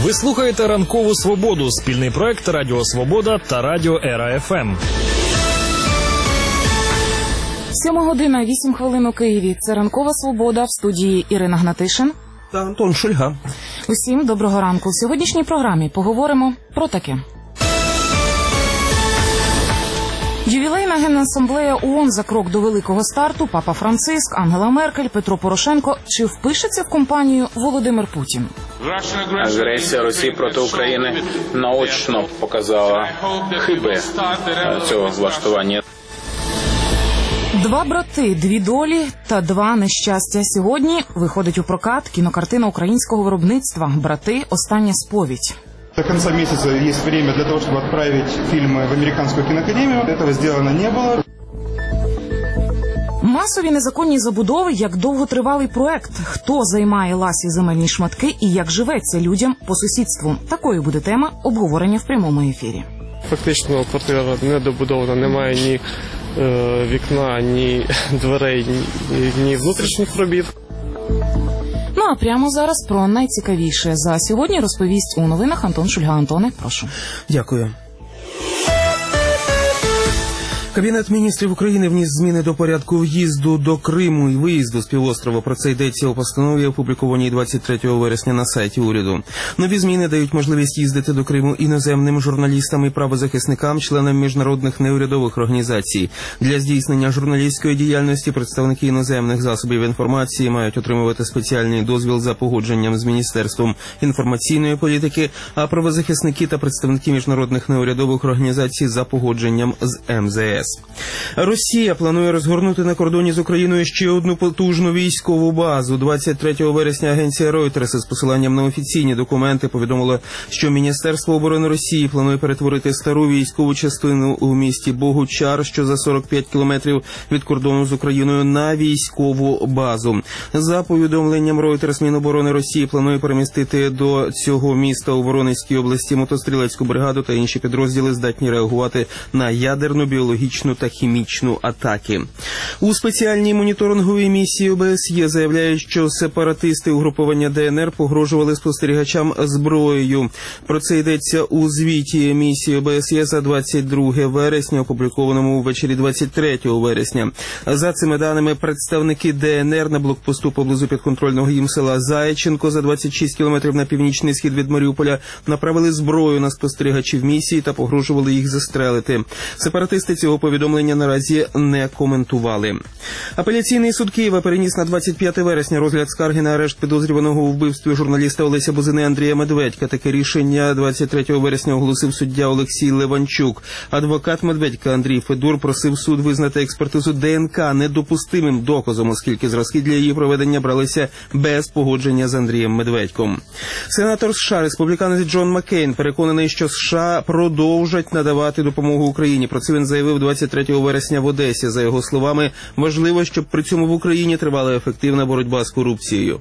Ви слухаєте «Ранкову свободу» – спільний проект Радіо Свобода та Радіо Ера ФМ. 7:08 у Києві. Це «Ранкова свобода», в студії Ірина Гнатишин та Антон Шульга. Усім доброго ранку. В сьогоднішній програмі поговоримо про таке. Ювілейна Генасамблея ООН за крок до великого старту, Папа Франциск, Ангела Меркель, Петро Порошенко. Чи впишеться в компанію Володимир Путін? Агресія Росії проти України наочно показала хиби цього влаштування. Два брати, дві долі та два нещастя. Сьогодні виходить у прокат кінокартина українського виробництва «Брати. Остання сповідь». До конца месяца есть время для того, чтобы отправить фильмы в Американскую киноакадемию. Этого сделано не было. Масові незаконні забудови як довготривалий проект. Хто займає ласі земельні шматки і як живеться людям по сусідству. Такою буде тема обговорення в прямому ефірі. Фактично квартира не добудована, немає ні вікна, ні дверей, ні внутрішніх робіт. Ну а прямо зараз про найцікавіше за сьогодні розповість у новинах Антон Шульга. Антоне, прошу. Дякую. Кабінет міністрів України вніс зміни до порядку в'їзду до Криму і виїзду з півострова. Про це йдеться у постанові, опублікованій 23 вересня на сайті уряду. Нові зміни дають можливість їздити до Криму іноземним журналістам і правозахисникам, членам міжнародних неурядових організацій. Для здійснення журналістської діяльності представники іноземних засобів інформації мають отримувати спеціальний дозвіл за погодженням з Міністерством інформаційної політики, а правозахисники та представники міжнародних неурядових організацій за погодженням з МЗС. Росія планує розгорнути на кордоні з Україною ще одну потужну військову базу. 23 вересня агенція Reuters з посиланням на офіційні документи повідомила, що Міністерство оборони Росії планує перетворити стару військову частину у місті Богучар, що за 45 кілометрів від кордону з Україною, на військову базу. За повідомленням Reuters, Міноборони Росії планує перемістити до цього міста у Воронезькій області мотострілецьку бригаду та інші підрозділи, здатні реагувати на ядерну, біологічну та хімічну атаки. У спеціальній моніторинговій місії ОБСЄ заявляють, що сепаратисти угруповання ДНР погрожували спостерігачам зброєю. Про це йдеться у звіті місії ОБСЄ за 22 вересня, опублікованому ввечері 23 вересня. За цими даними, представники ДНР на блокпосту поблизу підконтрольного їм села Зайченко за 26 кілометрів на північний схід від Маріуполя направили зброю на спостерігачів місії та погрожували їх застрелити. Сепаратисти цього повідомлення наразі не коментували. Апеляційний суд Києва переніс на 25 вересня розгляд скарги на арешт підозрюваного у вбивстві журналіста Олеся Бузини Андрія Медведька. Таке рішення 23 вересня оголосив суддя Олексій Леванчук. Адвокат Медведька Андрій Федур просив суд визнати експертизу ДНК недопустимим доказом, оскільки зразки для її проведення бралися без погодження з Андрієм Медведьком. Сенатор США, республіканець Джон Маккейн, переконаний, що США продовжать надавати допомогу Україні. Про це він заявив 23 вересня в Одесі. За його словами, важливо, щоб при цьому в Україні тривала ефективна боротьба з корупцією.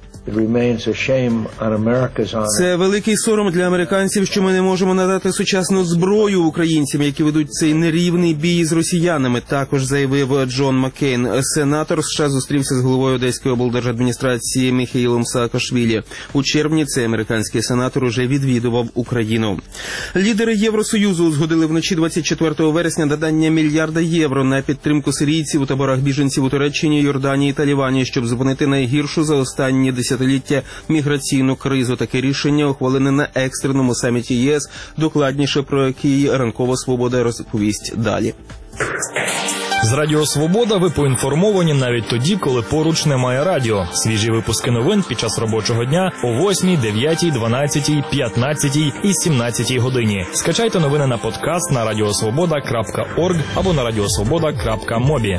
Це великий сором для американців, що ми не можемо надати сучасну зброю українцям, які ведуть цей нерівний бій з росіянами, також заявив Джон Маккейн. Сенатор США зустрівся з головою Одеської облдержадміністрації Міхаїлом Саакашвілі. У червні цей американський сенатор уже відвідував Україну. Лідери Євросоюзу узгодили вночі 24 вересня надання мільярда євро на підтримку сирійців у таборах біженців у Туреччині, Йорданії та Лівані, щоб зупинити найгіршу за останні десятиліття міграційну кризу. Таке рішення ухвалене на екстреному саміті ЄС, докладніше про який «Ранкова свобода» розповість далі. З Радіо Свобода ви поінформовані навіть тоді, коли поруч немає радіо. Свіжі випуски новин під час робочого дня о 8, 9, 12, 15 і 17 годині. Скачайте новини на подкаст на radiosvoboda.org або на radiosvoboda.mobi.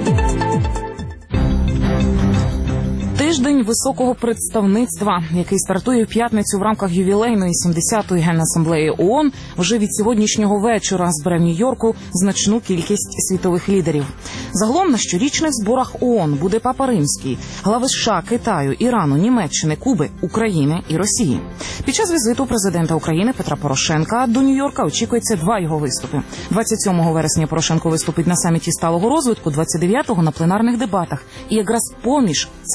Тиждень високого представництва, який стартує в п'ятницю в рамках ювілейної 70-ї Генасамблеї ООН, вже від сьогоднішнього вечора збере в Нью-Йорку значну кількість світових лідерів. Загалом на щорічних зборах ООН буде Папа Римський, глави США, Китаю, Ірану, Німеччини, Куби, України і Росії. Під час візиту президента України Петра Порошенка до Нью-Йорка очікується два його виступи. 27 вересня Порошенко виступить на саміті сталого розвитку, 29-го на пленарних дебатах. І якраз поміж цими виступами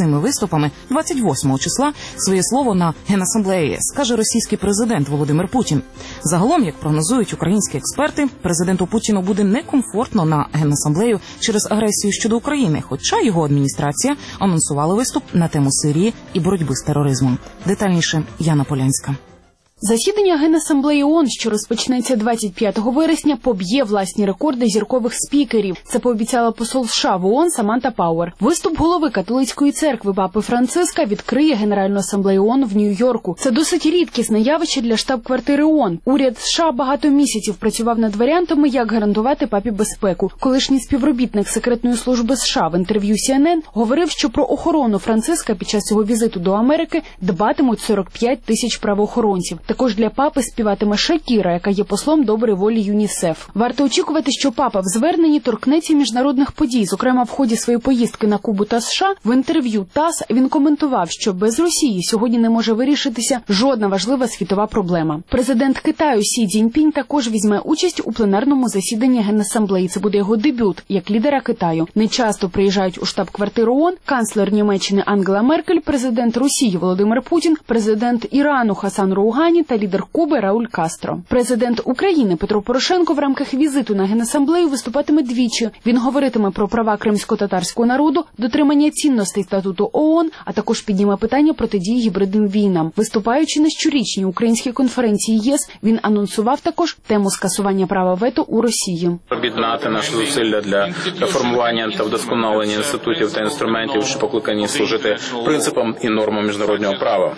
виступами 28 числа своє слово на Генасамблеї, скаже російський президент Володимир Путін. Загалом, як прогнозують українські експерти, президенту Путіну буде некомфортно на Генасамблею через агресію щодо України, хоча його адміністрація анонсувала виступ на тему Сирії і боротьби з тероризмом. Детальніше Яна Полянська. Засідання Генасамблеї ООН, що розпочнеться 25 вересня, поб'є власні рекорди зіркових спікерів. Це пообіцяла посол США в ООН Саманта Пауер. Виступ голови католицької церкви Папи Франциска відкриє Генеральну асамблею ООН в Нью-Йорку. Це досить рідкісне явище для штаб-квартири ООН. Уряд США багато місяців працював над варіантами, як гарантувати папі безпеку. Колишній співробітник секретної служби США в інтерв'ю CNN говорив, що про охорону Франциска під час його візиту до Америки дбатимуть 45 тисяч правоохоронців. Також для папи співатиме Шакіра, яка є послом доброї волі ЮНІСЕФ. Варто очікувати, що папа в зверненні торкнеться міжнародних подій. Зокрема, в ході своєї поїздки на Кубу та США в інтерв'ю ТАСС він коментував, що без Росії сьогодні не може вирішитися жодна важлива світова проблема. Президент Китаю Сі Цзіньпінь також візьме участь у пленарному засіданні Генасамблеї. Це буде його дебют як лідера Китаю. Нечасто приїжджають у штаб-квартиру ООН канцлер Німеччини Ангела Меркель, президент Росії Володимир Путін, президент Ірану Хасан Роухані та лідер Куби Рауль Кастро. Президент України Петро Порошенко в рамках візиту на Генасамблею виступатиме двічі. Він говоритиме про права кримсько-татарського народу, дотримання цінностей статуту ООН, а також підніме питання протидії гібридним війнам. Виступаючи на щорічній українській конференції ЄС, він анонсував також тему скасування права вето у Росії. Об'єднати наші зусилля для реформування та вдосконалення інститутів та інструментів, що покликані служити принципам і нормам міжнародного права.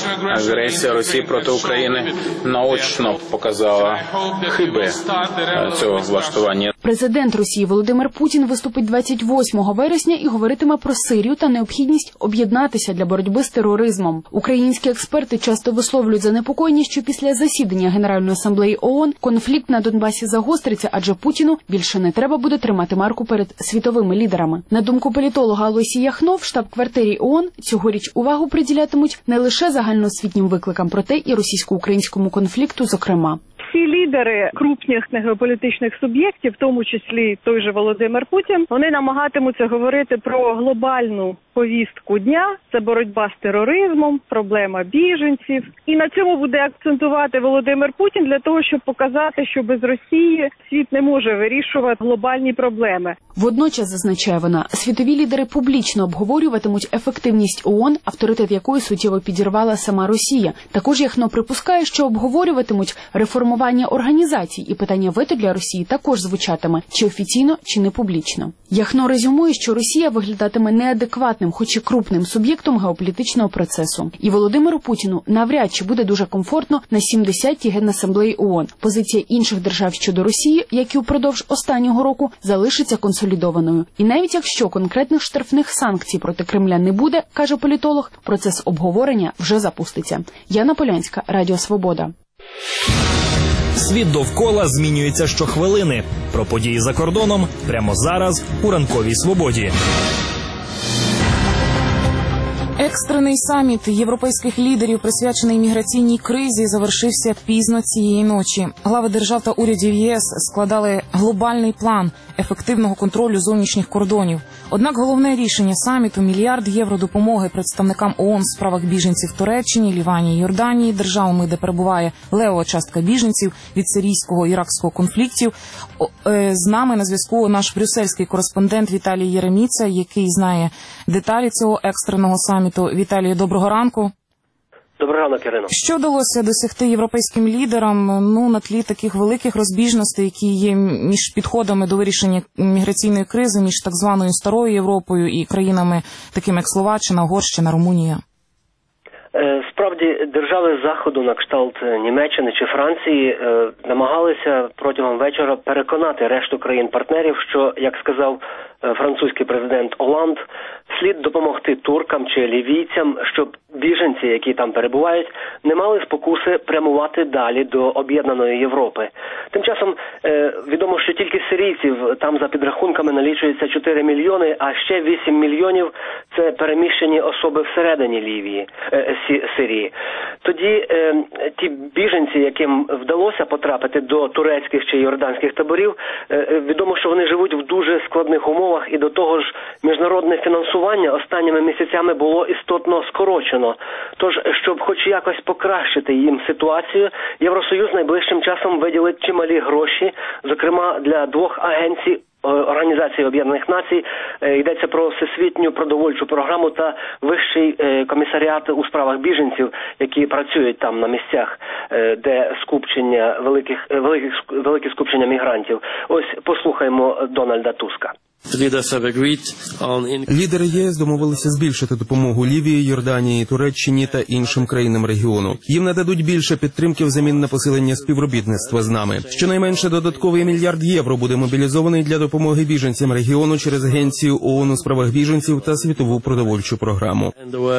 Агресія Росії проти України наочно показала хиби цього влаштування. Президент Росії Володимир Путін виступить 28 вересня і говоритиме про Сирію та необхідність об'єднатися для боротьби з тероризмом. Українські експерти часто висловлюють занепокоєння, що після засідання Генеральної асамблеї ООН конфлікт на Донбасі загостриться, адже Путіну більше не треба буде тримати марку перед світовими лідерами. На думку політолога Алойсі Яхно, в штаб-квартирі ООН цьогоріч увагу приділятимуть не лише загальноосвітнім викликам, проте і російсько-українському конфлікту, зокрема. Всі лідери крупних геополітичних суб'єктів, в тому числі той же Володимир Путін, вони намагатимуться говорити про глобальну повістку дня. Це боротьба з тероризмом, проблема біженців. І на цьому буде акцентувати Володимир Путін для того, щоб показати, що без Росії світ не може вирішувати глобальні проблеми. Водночас, зазначає вона, світові лідери публічно обговорюватимуть ефективність ООН, авторитет якої суттєво підірвала сама Росія. Також Яхно припускає, що обговорюватимуть реформування організацій, і питання вето для Росії також звучатиме, чи офіційно, чи не публічно. Яхно резюмує, що Росія виглядатиме неадекватним, хоч і крупним суб'єктом геополітичного процесу. І Володимиру Путіну навряд чи буде дуже комфортно на 70-й Генасамблеї ООН. Позиція інших держав щодо Росії, як і упродовж останнього року, залишиться консолідованою. І навіть якщо конкретних штрафних санкцій проти Кремля не буде, каже політолог, процес обговорення вже запуститься. Яна Полянська, Радіо Свобода. Світ довкола змінюється щохвилини. Про події за кордоном прямо зараз у ранковій свободі. Екстрений саміт європейських лідерів, присвячений міграційній кризі, завершився пізно цієї ночі. Глави держав та урядів ЄС складали глобальний план ефективного контролю зовнішніх кордонів. Однак головне рішення саміту – мільярд євро допомоги представникам ООН в справах біженців в Туреччині, Лівані, Йорданії, державами, де перебуває левова частка біженців від сирійського, іракського конфліктів. З нами на зв'язку наш брюссельський кореспондент Віталій Єреміца, який знає деталі цього екстреного саміту. Віталію, доброго ранку. Доброго ранку, Ірино. Що вдалося досягти європейським лідерам на тлі таких великих розбіжностей, які є між підходами до вирішення міграційної кризи, між так званою Старою Європою і країнами, такими як Словаччина, Угорщина, Румунія? Справді, держави Заходу на кшталт Німеччини чи Франції намагалися протягом вечора переконати решту країн-партнерів, що, як сказав французький президент Оланд, слід допомогти туркам чи лівійцям, щоб біженці, які там перебувають, не мали спокуси прямувати далі до об'єднаної Європи. Тим часом відомо, що тільки сирійців там за підрахунками налічується 4 мільйони, а ще 8 мільйонів – це переміщені особи всередині Сирії. Сирії. Тоді ті біженці, яким вдалося потрапити до турецьких чи йорданських таборів, відомо, що вони живуть в дуже складних умовах, і до того ж міжнародне фінансування останніми місяцями було істотно скорочено. Тож, щоб хоч якось покращити їм ситуацію, Євросоюз найближчим часом виділить чималі гроші, зокрема для 2 агенцій Організації Об'єднаних Націй. Йдеться про Всесвітню продовольчу програму та Вищий комісаріат у справах біженців, які працюють там на місцях, де скупчення великі скупчення мігрантів. Ось послухаємо Дональда Туска. Лідери ЄС домовилися збільшити допомогу Лівії, Йорданії, Туреччині та іншим країнам регіону. Їм нададуть більше підтримки взамін на посилення співробітництва з нами. Щонайменше додатковий $1 мільярд буде мобілізований для допомоги біженцям регіону через Агенцію ООН у справах біженців та Світову продовольчу програму.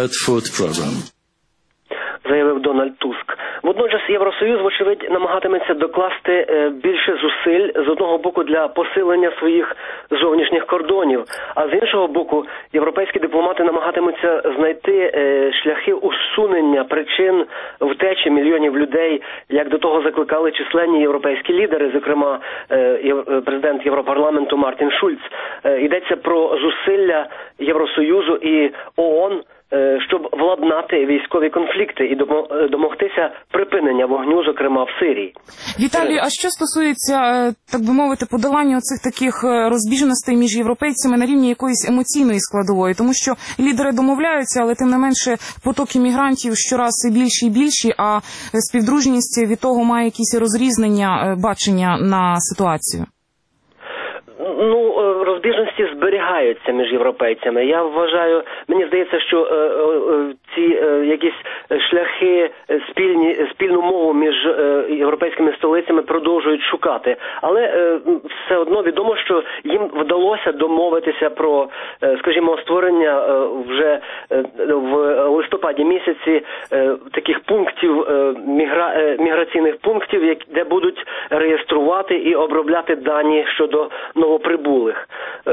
Заявив Дональд Туск. Водночас Євросоюз, вочевидь, намагатиметься докласти більше зусиль з одного боку для посилення своїх зовнішніх кордонів, а з іншого боку європейські дипломати намагатимуться знайти шляхи усунення причин втечі мільйонів людей, як до того закликали численні європейські лідери, зокрема президент Європарламенту Мартін Шульц. Йдеться про зусилля Євросоюзу і ООН, щоб владнати військові конфлікти і домогтися припинення вогню, зокрема в Сирії. Віталій, а що стосується, так би мовити, подолання цих таких розбіжностей між європейцями на рівні якоїсь емоційної складової? Тому що лідери домовляються, але тим не менше потоки мігрантів щораз більші і більші, а співдружність від того має якісь розрізнення бачення на ситуацію. Розбіжності зберігаються між європейцями. Я вважаю, мені здається, що ці якісь шляхи, спільну мову між європейськими столицями продовжують шукати. Але все одно відомо, що їм вдалося домовитися про, скажімо, створення вже в листопаді місяці таких пунктів, міграційних пунктів, де будуть реєструвати і обробляти дані щодо новоприбулих.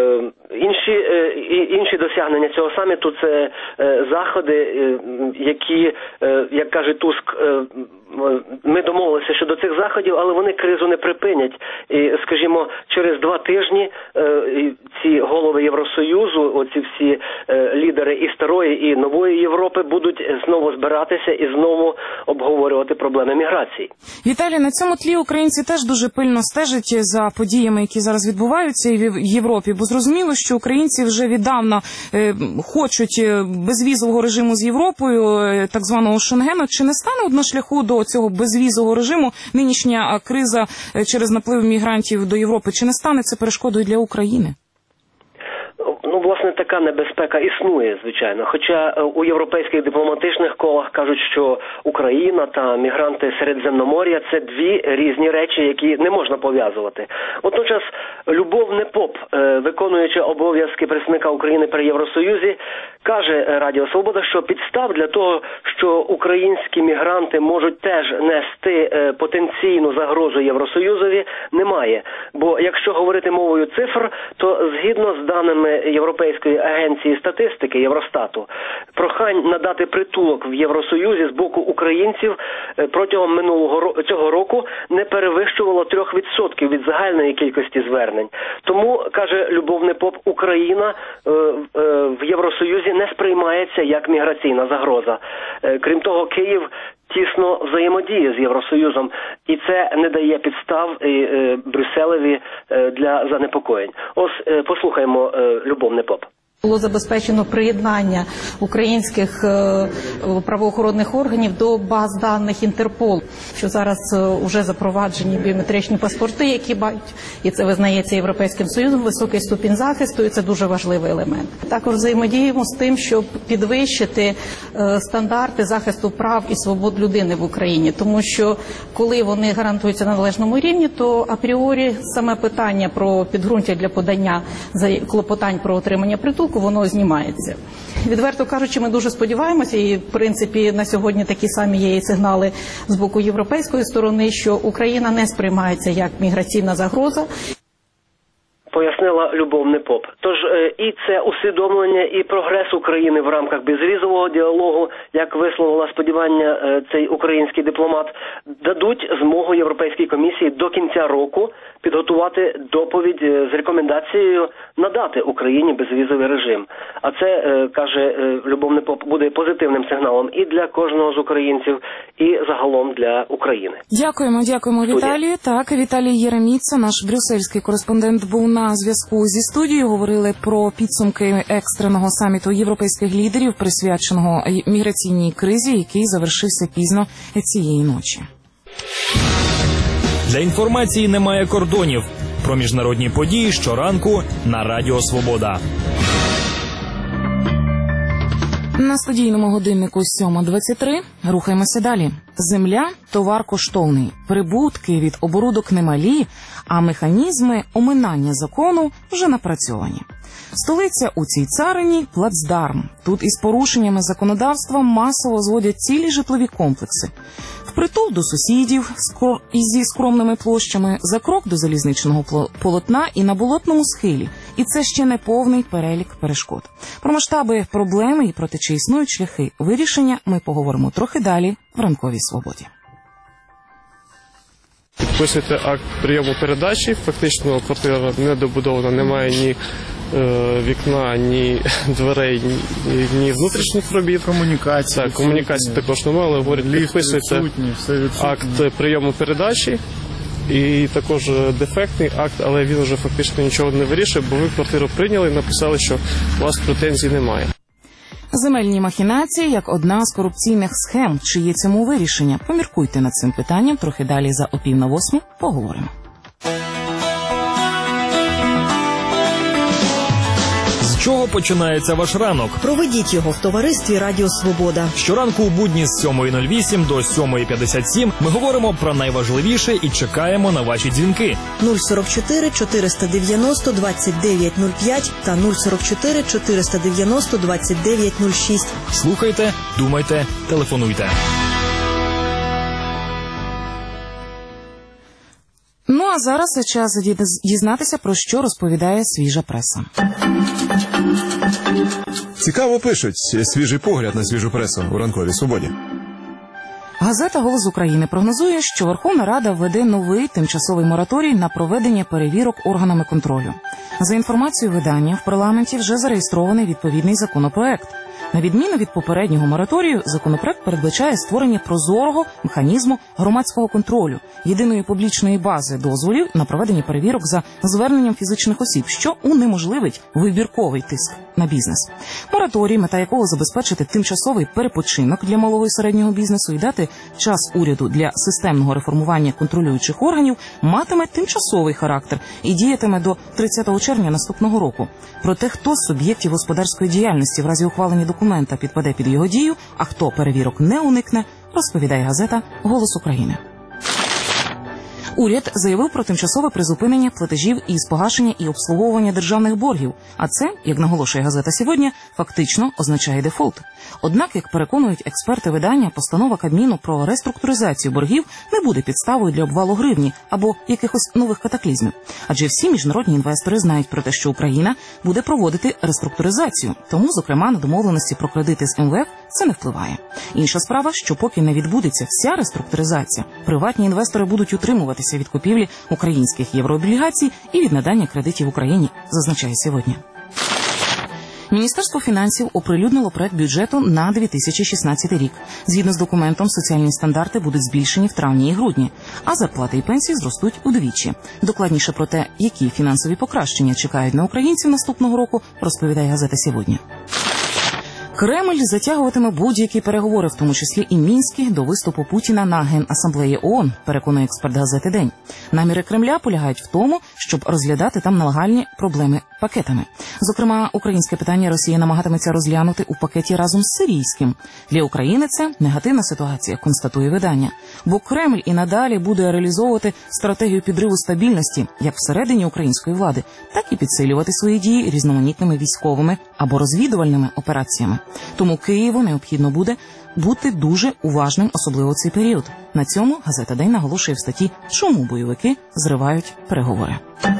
Інші досягнення цього саміту – це заходи, які, як каже Туск, ми домовилися щодо цих заходів, але вони кризу не припинять. І, скажімо, через 2 тижні ці голови Євросоюзу, оці всі лідери і старої, і нової Європи будуть знову збиратися і знову обговорювати проблеми міграції. Віталій, на цьому тлі українці теж дуже пильно стежать за подіями, які зараз відбуваються в Європі, бо зрозуміло, що українці вже віддавна хочуть безвізового режиму з Європою, так званого Шенгену. Чи не стане на шляху до цього безвізового режиму нинішня криза через наплив мігрантів до Європи? Чи не стане це перешкодою для України? Власне, така небезпека існує, звичайно. Хоча у європейських дипломатичних колах кажуть, що Україна та мігранти Середземномор'я – це 2 різні речі, які не можна пов'язувати. Водночас, Любов Непоп, виконуючи обов'язки представника України при Євросоюзі, каже Радіо Свобода, що підстав для того, що українські мігранти можуть теж нести потенційну загрозу Євросоюзові, немає. Бо якщо говорити мовою цифр, то згідно з даними Європейської агенції статистики Євростату, прохань надати притулок в Євросоюзі з боку українців протягом цього року не перевищувало 3% від загальної кількості звернень. Тому, каже Любов Непоп, Україна в Євросоюзі не сприймається як міграційна загроза. Крім того, Київ тісно взаємодіє з Євросоюзом, і це не дає підстав Брюсселеві для занепокоєнь. Ось послухаємо Любов Непоп. Було забезпечено приєднання українських правоохоронних органів до баз даних Інтерполу, що зараз вже запроваджені біометричні паспорти, які мають, і це визнається Європейським Союзом, високий ступінь захисту, і це дуже важливий елемент. Також взаємодіємо з тим, щоб підвищити стандарти захисту прав і свобод людини в Україні, тому що коли вони гарантуються на належному рівні, то апріорі саме питання про підґрунтя для подання клопотань про отримання притулку, воно знімається. Відверто кажучи, ми дуже сподіваємося, і в принципі на сьогодні такі самі є і сигнали з боку європейської сторони, що Україна не сприймається як міграційна загроза. Пояснила відзначила Любов Непоп. Тож і це усвідомлення, і прогрес України в рамках безвізового діалогу, як висловила сподівання цей український дипломат, дадуть змогу Європейській комісії до кінця року підготувати доповідь з рекомендацією надати Україні безвізовий режим. А це, каже Любов Непоп, буде позитивним сигналом і для кожного з українців, і загалом для України. Дякуємо, Віталію. Так, Віталій Єреміца, наш брюссельський кореспондент, був на зв'язку зі студією. Говорили про підсумки екстреного саміту європейських лідерів, присвяченого міграційній кризі, який завершився пізно цієї ночі. Для інформації немає кордонів. Про міжнародні події щоранку на Радіо Свобода. На студійному годиннику 7:23. Рухаємося далі. Земля – товар коштовний. Прибутки від оборудок немалі, а механізми оминання закону вже напрацьовані. Столиця у цій царині – плацдарм. Тут із порушеннями законодавства масово зводять цілі житлові комплекси. Впритул до сусідів зі скромними площами, за крок до залізничного полотна і на болотному схилі. І це ще не повний перелік перешкод. Про масштаби проблеми і про те, чи існують шляхи вирішення, ми поговоримо трохи далі в Ранковій Свободі. Підписуєте акт прийому передачі, фактично квартира недобудована, немає ні вікна, ні дверей, ні внутрішніх робіт. Комунікації. Так, комунікації також немає, але говорять, підписуєте акт прийому передачі і також дефектний акт, але він вже фактично нічого не вирішує, бо ви квартиру прийняли і написали, що у вас претензій немає. Земельні махінації як одна з корупційних схем. Чи є цьому вирішення? Поміркуйте над цим питанням. Трохи далі за 7:45 поговоримо. З чого починається ваш ранок? Проведіть його в товаристві Радіо Свобода. Щоранку у будні з 7:08 до 7:57 ми говоримо про найважливіше і чекаємо на ваші дзвінки. 044 490 2905 та 044 490 2906. Слухайте, думайте, телефонуйте. Ну а зараз час дізнатися, про що розповідає свіжа преса. Цікаво пишуть. Свіжий погляд на свіжу пресу у Ранковій Свободі. Газета «Голос України» прогнозує, що Верховна Рада введе новий тимчасовий мораторій на проведення перевірок органами контролю. За інформацією видання, в парламенті вже зареєстрований відповідний законопроект. На відміну від попереднього мораторію, законопроект передбачає створення прозорого механізму громадського контролю, єдиної публічної бази дозволів на проведення перевірок за зверненням фізичних осіб, що унеможливить вибірковий тиск на бізнес. Мораторій, мета якого забезпечити тимчасовий перепочинок для малого і середнього бізнесу і дати час уряду для системного реформування контролюючих органів, матиме тимчасовий характер і діятиме до 30 червня наступного року. Проте, хто з суб'єктів господарської діяльності в разі ухвалення документа підпаде під його дію, а хто перевірок не уникне, розповідає газета «Голос України». Уряд заявив про тимчасове призупинення платежів із погашення і обслуговування державних боргів. А це, як наголошує газета «Сьогодні», фактично означає дефолт. Однак, як переконують експерти видання, постанова Кабміну про реструктуризацію боргів не буде підставою для обвалу гривні або якихось нових катаклізмів. Адже всі міжнародні інвестори знають про те, що Україна буде проводити реструктуризацію. Тому, зокрема, на домовленості про кредити з МВФ це не впливає. Інша справа, що поки не відбудеться вся реструктуризація, приватні інвестори будуть утримуватися від купівлі українських єврооблігацій і від надання кредитів Україні, зазначає «Сьогодні». Міністерство фінансів оприлюднило проект бюджету на 2016 рік. Згідно з документом, соціальні стандарти будуть збільшені в травні і грудні, а зарплати і пенсії зростуть удвічі. Докладніше про те, які фінансові покращення чекають на українців наступного року, розповідає газета «Сьогодні». Кремль затягуватиме будь-які переговори, в тому числі і мінські, до виступу Путіна на Генасамблеї ООН, переконує експерт газети «День». Наміри Кремля полягають в тому, щоб розглядати там нагальні проблеми пакетами. Зокрема, українське питання Росія намагатиметься розглянути у пакеті разом з сирійським. Для України це негативна ситуація, констатує видання. Бо Кремль і надалі буде реалізовувати стратегію підриву стабільності як всередині української влади, так і підсилювати свої дії різноманітними військовими або розвідувальними операціями. Тому Києву необхідно буде бути дуже уважним, особливо в цей період. На цьому газета «День» наголошує в статті, чому бойовики зривають переговори.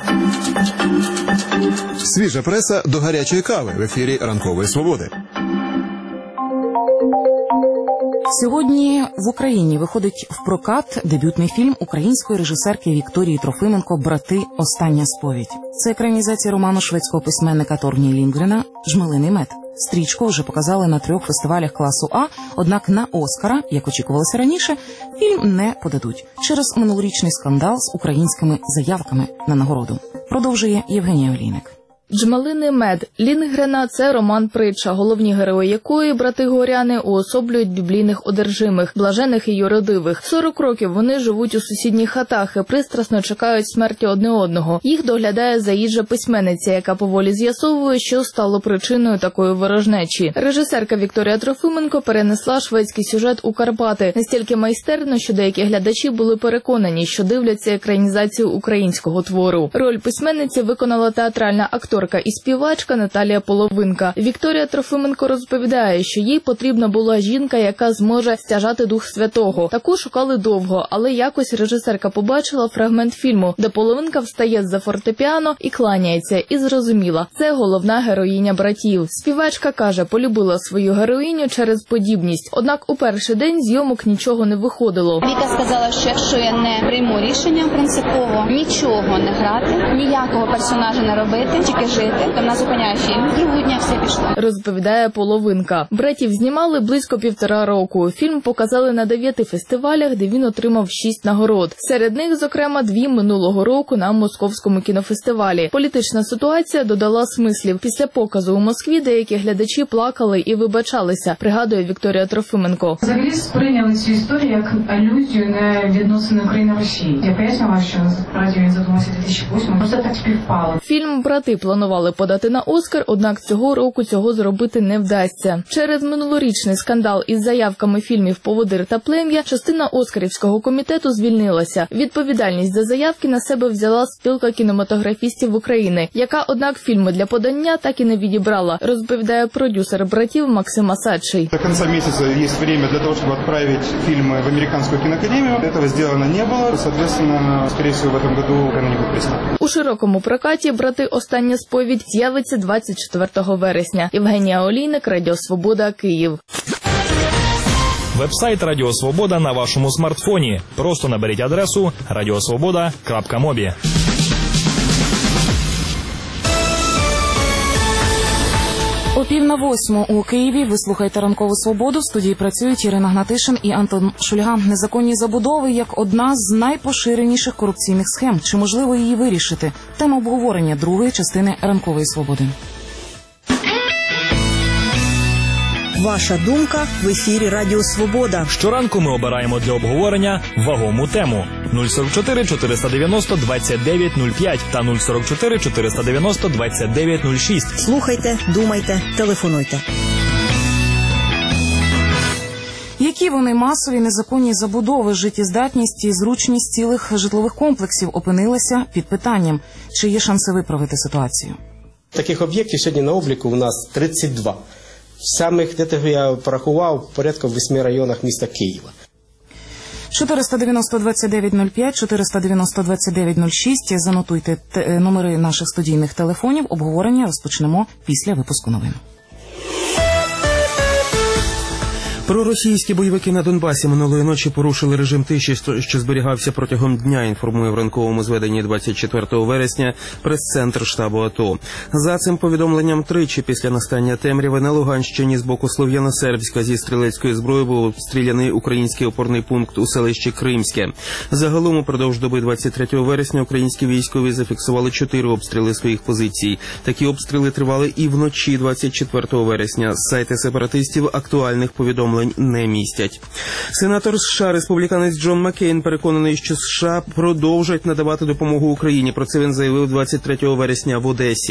Свіжа преса до гарячої кави в ефірі «Ранкової свободи». Сьогодні в Україні виходить в прокат дебютний фільм української режисерки Вікторії Трофименко «Брати. Остання сповідь». Це екранізація роману шведського письменника Торгні Ліндгрена «Жмелиний мед». Стрічку вже показали на 3 фестивалях класу А, однак на Оскара, як очікувалося раніше, фільм не подадуть через минулорічний скандал з українськими заявками на нагороду. Продовжує Євгенія Олійник. «Джмелиний мед» Ліндгрена – це роман-притча, головні герої якої, брати Горяни, уособлюють біблійних одержимих, блажених і юродивих. 40 років вони живуть у сусідніх хатах і пристрасно чекають смерті одне одного. Їх доглядає заїжджа письменниця, яка поволі з'ясовує, що стало причиною такої ворожнечі. Режисерка Вікторія Трофименко перенесла шведський сюжет у Карпати. Настільки майстерно, що деякі глядачі були переконані, що дивляться екранізацію українського твору. Роль письменниці виконала театральна акторка і співачка Наталія Половинка. Вікторія Трофименко розповідає, що їй потрібна була жінка, яка зможе стяжати Дух Святого. Таку шукали довго, але якось режисерка побачила фрагмент фільму, де Половинка встає з-за фортепіано і кланяється, і зрозуміла – це головна героїня братів. Співачка каже, полюбила свою героїню через подібність. Однак у перший день зйомок нічого не виходило. Віка сказала, що якщо я не прийму рішення принципово, нічого не грати, ніякого персонажа не робити, тільки жити, то вона зупиняє фільм. Другого дня все пішло. Розповідає Половинка. Братів знімали близько 1,5 року. Фільм показали на 9 фестивалях, де він отримав 6 нагород. Серед них, зокрема, 2 минулого року на Московському кінофестивалі. Політична ситуація додала смислів. Після показу у Москві деякі глядачі плакали і вибачалися, пригадує Вікторія Трофименко. Взагалі сприйняли цю історію як алюзію на відносини України-Росії. Я пояснювала, що радіо він задумався 2008, просто так співпало. Фільм «Брати» планували подати на Оскар, однак цього року цього зробити не вдасться. Через минулорічний скандал із заявками фільмів «Поводир» та «Плем'я» частина Оскарівського комітету звільнилася. Відповідальність за заявки на себе взяла спілка кінематографістів України, яка, однак, фільми для подання так і не відібрала, розповідає продюсер «Братів» Максим Асадший. До кінця місяця є час для того, щоб відправити фільми в Американську кіноакадемію. Цього зроблено не було, відповідно, скоріше всього, в цьому році вона не буде представлена. У широкому прокаті «Брати. Остання сповідь» з'явиться 24 вересня. Євгенія Олійник, Радіо Свобода, Київ. Вебсайт Радіо Свобода на вашому смартфоні. Просто наберіть адресу radiosvoboda.mobi. О 7:45 у Києві ви слухаєте «Ранкову свободу». В студії працюють Ірина Гнатишин і Антон Шульга. Незаконні забудови як одна з найпоширеніших корупційних схем. Чи можливо її вирішити? Тема обговорення другої частини «Ранкової свободи». Ваша думка в ефірі Радіо Свобода. Щоранку ми обираємо для обговорення вагому тему. 044 490 2905 та 044 490 2906. Слухайте, думайте, телефонуйте. Які вони масові незаконні забудови, життєздатність і зручність цілих житлових комплексів опинилися під питанням? Чи є шанси виправити ситуацію? Таких об'єктів сьогодні на обліку у нас 32. Самих, я порахував, порядка в 8 районах міста Києва. 490 2905, 490 2906. Занотуйте номери наших студійних телефонів. Обговорення розпочнемо після випуску новин. Проросійські бойовики на Донбасі минулої ночі порушили режим тиші, що зберігався протягом дня, інформує в ранковому зведенні 24 вересня прес-центр штабу АТО. За цим повідомленням, тричі після настання темряви на Луганщині з боку Слов'яно-Сербська зі стрілецької зброї був обстріляний український опорний пункт у селищі Кримське. Загалом упродовж доби 23 вересня українські військові зафіксували 4 обстріли своїх позицій. Такі обстріли тривали і вночі 24 вересня. Сайти сепаратистів актуальних повідомлень не містять. Сенатор США, республіканець Джон Маккейн, переконаний, що США продовжать надавати допомогу Україні. Про це він заявив 23 вересня в Одесі.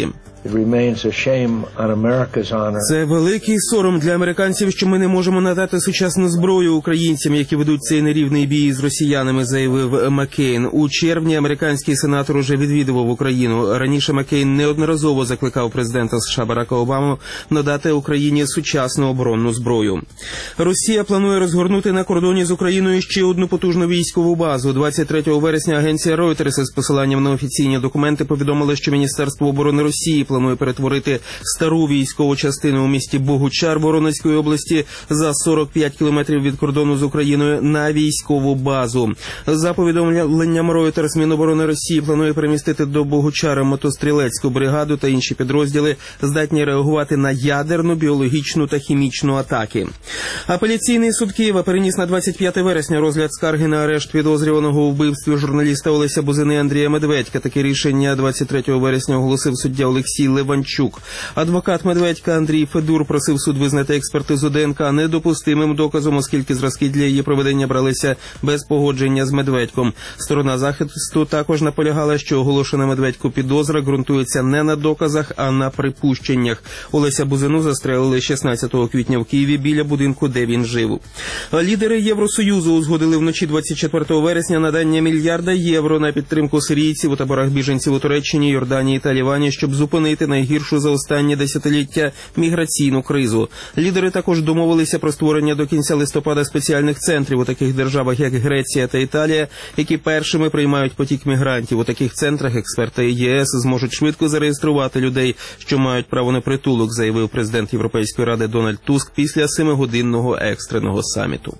Це великий сором для американців, що ми не можемо надати сучасну зброю українцям, які ведуть цей нерівний бій з росіянами, заявив Маккейн. У червні американський сенатор уже відвідував Україну. Раніше Маккейн неодноразово закликав президента США Барака Обаму надати Україні сучасну оборонну зброю. Росія планує розгорнути на кордоні з Україною ще одну потужну військову базу. 23 вересня агенція Reuters з посиланням на офіційні документи повідомила, що Міністерство оборони Росії планує перетворити стару військову частину у місті Богучар Воронезької області за 45 кілометрів від кордону з Україною на військову базу. За повідомленням Reuters, Міноборони Росії планує перемістити до Богучара мотострілецьку бригаду та інші підрозділи, здатні реагувати на ядерну, біологічну та хімічну атаки. Апеляційний суд Києва переніс на 25 вересня розгляд скарги на арешт підозрюваного у вбивстві журналіста Олеся Бузини Андрія Медведька. Таке рішення 23 вересня оголосив суддя Олексій Леванчук. Адвокат Медведька Андрій Федур просив суд визнати експертизу ДНК недопустимим доказом, оскільки зразки для її проведення бралися без погодження з Медведьком. Сторона захисту також наполягала, що оголошена Медведьку підозра ґрунтується не на доказах, а на припущеннях. Олеся Бузину застрелили 16 квітня в Києві біля будинку, де він жив. Лідери Євросоюзу узгодили вночі 24 вересня надання $1 мільярда на підтримку сирійців у таборах біженців у Туреччині, Йорданії та Лівані, щоб зупинити найгіршу за останні десятиліття міграційну кризу. Лідери також домовилися про створення до кінця листопада спеціальних центрів у таких державах, як Греція та Італія, які першими приймають потік мігрантів. У таких центрах експерти ЄС зможуть швидко зареєструвати людей, що мають право на притулок, заявив президент Європейської ради Дональд Туск після 7-годинного екстреного саміту.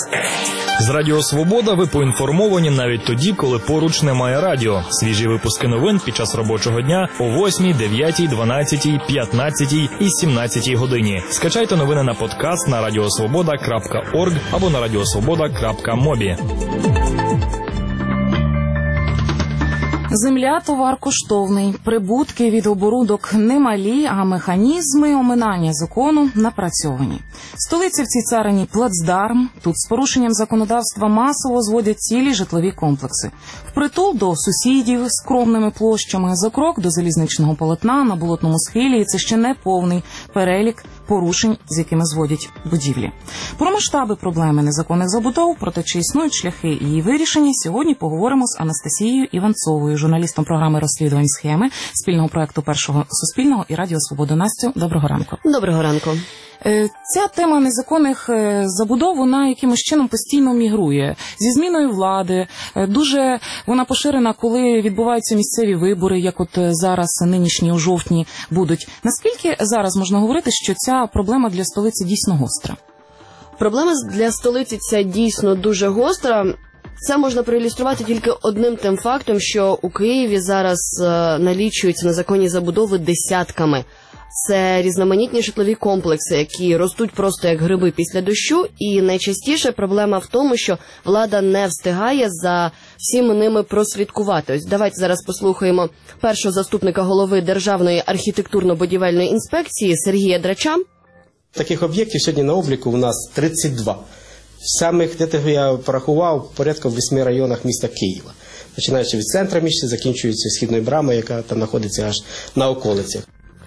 З Радіо Свобода ви поінформовані навіть тоді, коли поруч немає радіо. Свіжі випуски новин під час робочого дня о 8, 9, 12, 15 і 17 годині. Скачайте новини на подкаст на radiosvoboda.org або на radiosvoboda.mobi. Земля – товар коштовний, прибутки від оборудок немалі, а механізми оминання закону напрацьовані. Столиця в цій царині – плацдарм. Тут з порушенням законодавства масово зводять цілі житлові комплекси. Впритул до сусідів з скромними площами, за крок до залізничного полотна на болотному схилі – і це ще не повний перелік порушень, з якими зводять будівлі. Про масштаби проблеми незаконних забудов, про те, чи існують шляхи її вирішення, сьогодні поговоримо з Анастасією Іванцовою, журналістом програми розслідувань «Схеми» спільного проекту Першого Суспільного і Радіо Свобода. Настю, доброго ранку. Доброго ранку. Ця тема незаконних забудов, вона якимось чином постійно мігрує. Зі зміною влади, дуже вона поширена, коли відбуваються місцеві вибори, як от зараз, нинішні у жовтні будуть. Наскільки зараз можна говорити, що ця проблема для столиці дійсно гостра? Проблема для столиці ця дійсно дуже гостра. Це можна проілюструвати тільки одним тим фактом, що у Києві зараз налічуються незаконні забудови десятками. Це різноманітні житлові комплекси, які ростуть просто як гриби після дощу, і найчастіше проблема в тому, що влада не встигає за всім ними прослідкувати. Ось давайте зараз послухаємо першого заступника голови Державної архітектурно-будівельної інспекції Сергія Драча. Таких об'єктів сьогодні на обліку у нас 32. Самих, я порахував, порядка в 8 районах міста Києва. Починаючи від центру міста, закінчується Східною брамою, яка там знаходиться аж на околицях.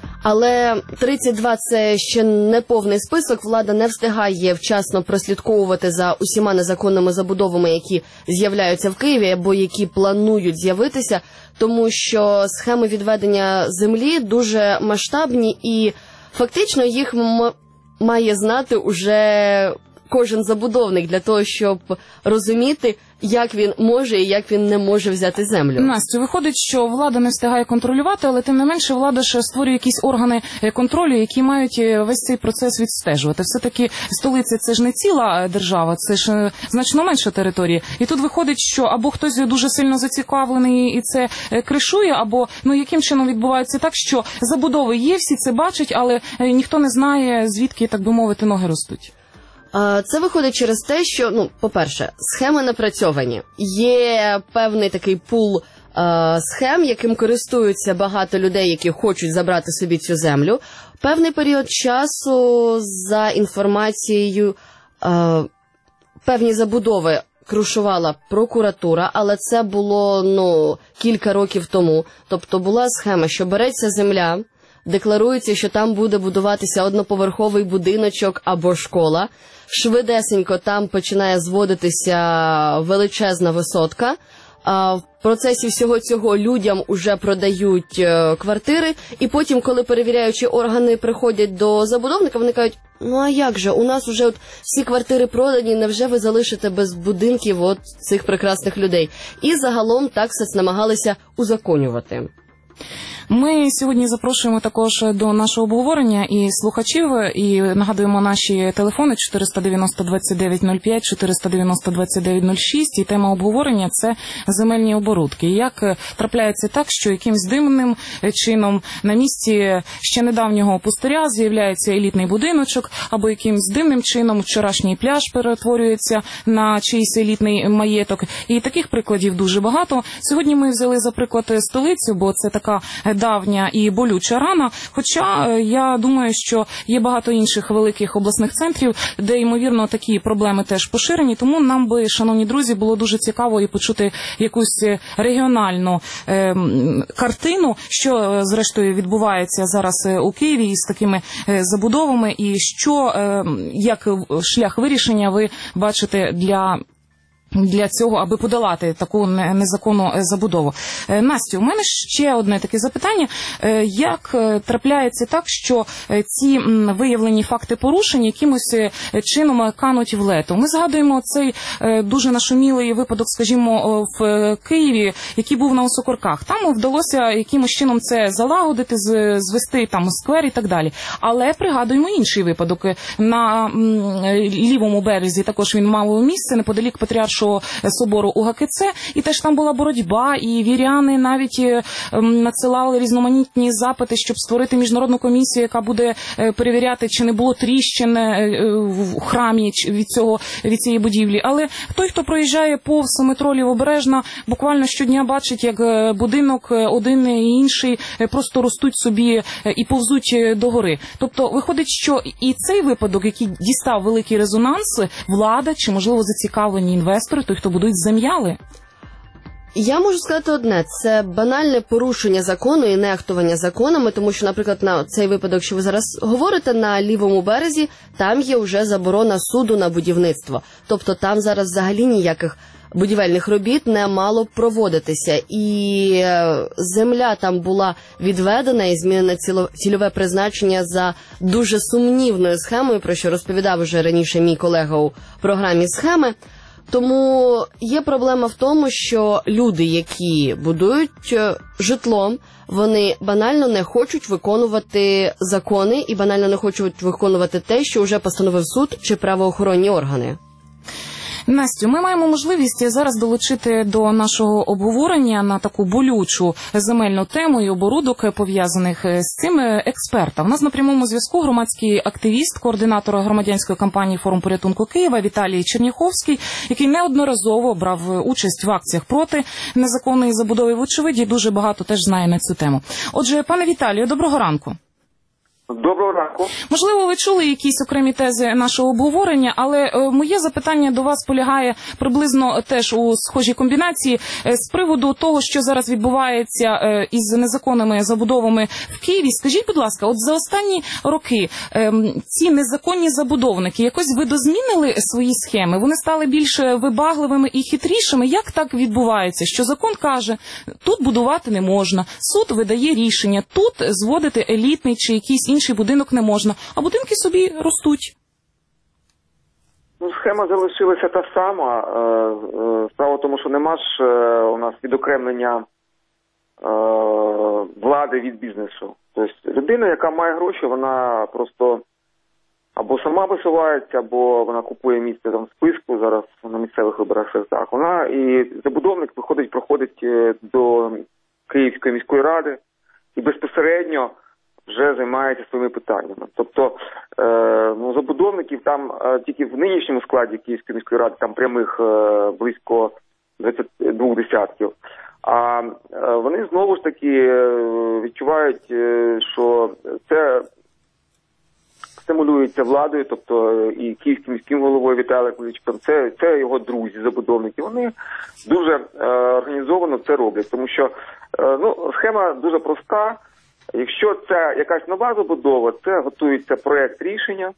Але 32 – це ще не повний список. Влада не встигає вчасно прослідковувати за усіма незаконними забудовами, які з'являються в Києві або які планують з'явитися, тому що схеми відведення землі дуже масштабні і фактично їх має знати уже кожен забудовник для того, щоб розуміти, як він може і як він не може взяти землю. Настю, виходить, що влада не встигає контролювати, але тим не менше влада ж створює якісь органи контролю, які мають весь цей процес відстежувати. Все-таки столиця – це ж не ціла держава, це ж значно менша територія. І тут виходить, що або хтось дуже сильно зацікавлений і це кришує, або яким чином відбувається так, що забудови є, всі це бачать, але ніхто не знає, звідки, так би мовити, ноги ростуть. Це виходить через те, що, по-перше, схеми напрацьовані. Є певний такий пул схем, яким користуються багато людей, які хочуть забрати собі цю землю. Певний період часу, за інформацією, певні забудови крушувала прокуратура, але це було, кілька років тому. Тобто була схема, що береться земля, декларується, що там буде будуватися одноповерховий будиночок або школа. Швидесенько там починає зводитися величезна висотка. В процесі всього цього людям уже продають квартири, і потім, коли перевіряючі органи приходять до забудовника, вони кажуть, ну а як же, у нас вже всі квартири продані, невже ви залишите без будинків цих прекрасних людей? І загалом так все намагалися узаконювати. Ми сьогодні запрошуємо також до нашого обговорення і слухачів, і нагадуємо наші телефони 490-2905, 490-2906, і тема обговорення – це земельні оборудки. Як трапляється так, що якимсь дивним чином на місці ще недавнього пустиря з'являється елітний будиночок, або якимсь дивним чином вчорашній пляж перетворюється на чийсь елітний маєток. І таких прикладів дуже багато. Сьогодні ми взяли за приклад столицю, бо це така давня і болюча рана, хоча я думаю, що є багато інших великих обласних центрів, де, ймовірно, такі проблеми теж поширені, тому нам би, шановні друзі, було дуже цікаво і почути якусь регіональну картину, що, зрештою, відбувається зараз у Києві із такими забудовами, і що, як шлях вирішення ви бачите для цього, аби подолати таку незаконну забудову. Настю, у мене ще одне таке запитання. Як трапляється так, що ці виявлені факти порушень якимось чином кануть в лету? Ми згадуємо цей дуже нашумілий випадок, скажімо, в Києві, який був на Осокорках. Там вдалося якимось чином це залагодити, звести там сквер і так далі. Але пригадуємо інший випадок. На лівому березі також він мав місце, неподалік Патріаршого собору УГКЦ, і теж там була боротьба, і віряни навіть надсилали різноманітні запити, щоб створити міжнародну комісію, яка буде перевіряти, чи не було тріщин в храмі від цієї будівлі. Але той, хто проїжджає повз метро Лівобережна, буквально щодня бачить, як будинок один і інший просто ростуть собі і повзуть догори. Тобто виходить, що і цей випадок, який дістав великий резонанс, влада чи, можливо, зацікавлені інвестори, той, хто будують, зам'яли? Я можу сказати одне, це банальне порушення закону і нехтування законами, тому що, наприклад, на цей випадок, що ви зараз говорите, на лівому березі, там є вже заборона суду на будівництво. Тобто там зараз взагалі ніяких будівельних робіт не мало проводитися. І земля там була відведена і змінена цільове призначення за дуже сумнівною схемою, про що розповідав вже раніше мій колега у програмі «Схеми». Тому є проблема в тому, що люди, які будують житло, вони банально не хочуть виконувати закони і банально не хочуть виконувати те, що вже постановив суд чи правоохоронні органи. Настю, ми маємо можливість зараз долучити до нашого обговорення на таку болючу земельну тему і оборудок, пов'язаних з цим, експерта. У нас на прямому зв'язку громадський активіст, координатор громадянської кампанії «Форум порятунку Києва» Віталій Черняховський, який неодноразово брав участь в акціях проти незаконної забудови. Вочевидь, дуже багато теж знає на цю тему. Отже, пане Віталію, доброго ранку. Доброго ранку. Можливо, ви чули якісь окремі тези нашого обговорення, але моє запитання до вас полягає приблизно теж у схожій комбінації з приводу того, що зараз відбувається із незаконними забудовами в Києві. Скажіть, будь ласка, от за останні роки ці незаконні забудовники якось видозмінили свої схеми? Вони стали більш вибагливими і хитрішими? Як так відбувається, що закон каже, тут будувати не можна, суд видає рішення, тут зводити елітний чи якийсь інший будинок не можна, а будинки собі ростуть? Схема залишилася та сама. Справа в тому, що нема ж у нас відокремлення влади від бізнесу. Тобто людина, яка має гроші, вона просто або сама висувається, або вона купує місце там в списку, зараз на місцевих виборах так. Вона і забудовник проходить до Київської міської ради і безпосередньо вже займається своїми питаннями. Тобто забудовників там тільки в нинішньому складі Київської міської ради там прямих близько 22 десятків. А вони знову ж таки відчувають, що це стимулюється владою, тобто і київським міським головою Віталієм Кличком, це його друзі, забудовники. Вони дуже організовано це роблять, тому що схема дуже проста. Якщо це якась нова забудова, це готується проєкт рішення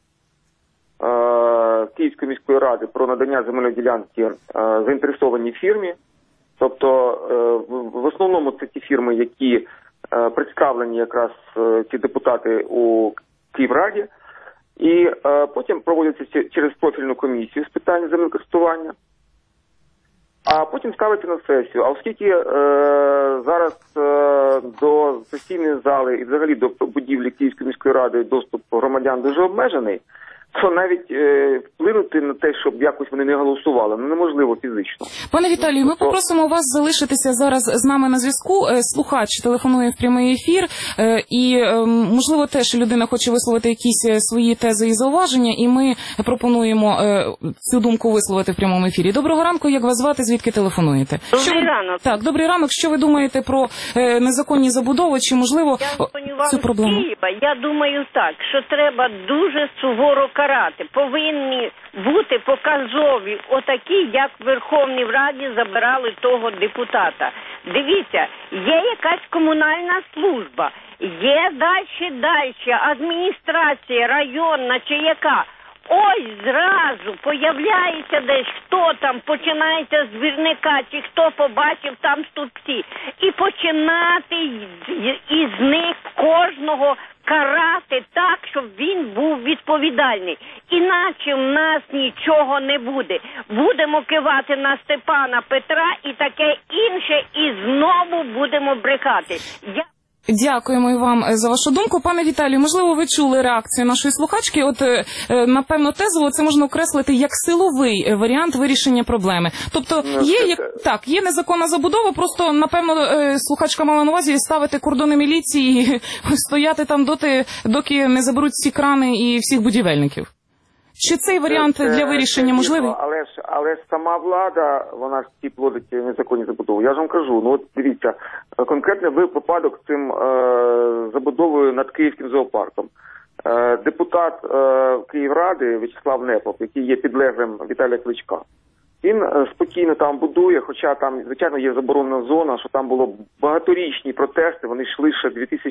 Київської міської ради про надання земельної ділянки заінтересованій фірмі. Тобто в основному це ті фірми, які представлені якраз ці депутати у Київраді. І потім проводяться через профільну комісію з питань землекористування, а потім ставиться на сесію. А оскільки зараз до сесійної зали і взагалі до будівлі Київської міської ради доступ громадян дуже обмежений, то навіть вплинути на те, щоб якось вони не голосували, неможливо фізично. Пане Віталію, ми попросимо вас залишитися зараз з нами на зв'язку. Слухач телефонує в прямий ефір, і, можливо, теж людина хоче висловити якісь свої тези і зауваження, і ми пропонуємо цю думку висловити в прямому ефірі. Доброго ранку, як вас звати, звідки телефонуєте? Добрий ранок. Так, добрий ранок. Що ви думаєте про незаконні забудови, чи, можливо, цю проблему? Я думаю так, що треба дуже суворо карати. Повинні бути показові отакі, як в Верховній Раді забирали того депутата. Дивіться, є якась комунальна служба, є далі адміністрація районна чи яка. Ось зразу появляється десь, хто там, починається з двірника, чи хто побачив там ступці. І починати із них кожного карати так, щоб він був відповідальний. Іначе в нас нічого не буде. Будемо кивати на Степана, Петра і таке інше, і знову будемо брехати. Дякуємо і вам за вашу думку. Пане Віталію, можливо, ви чули реакцію нашої слухачки. От, напевно, тезово це можна окреслити як силовий варіант вирішення проблеми. Тобто є незаконна забудова, просто, напевно, слухачка мала на увазі ставити кордони міліції і стояти там доки не заберуть всі крани і всіх будівельників. Чи цей варіант для вирішення можливий? Але ж сама влада, вона ж ті плодить незаконні забудови. Я ж вам кажу, от дивіться, конкретний випадок з цим забудовою над Київським зоопарком. Депутат Київради В'ячеслав Непов, який є підлеглим Віталія Кличка, він спокійно там будує, хоча там, звичайно, є заборонена зона, що там було багаторічні протести, вони йшли ще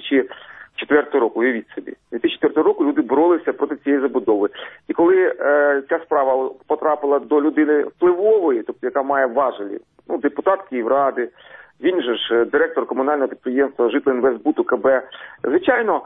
2004 року, уявіть собі. 2004 року люди боролися проти цієї забудови. І коли ця справа потрапила до людини впливової, тобто яка має важелі, депутат Київради, він же ж директор комунального підприємства Житлоінвестбуд КБ, звичайно,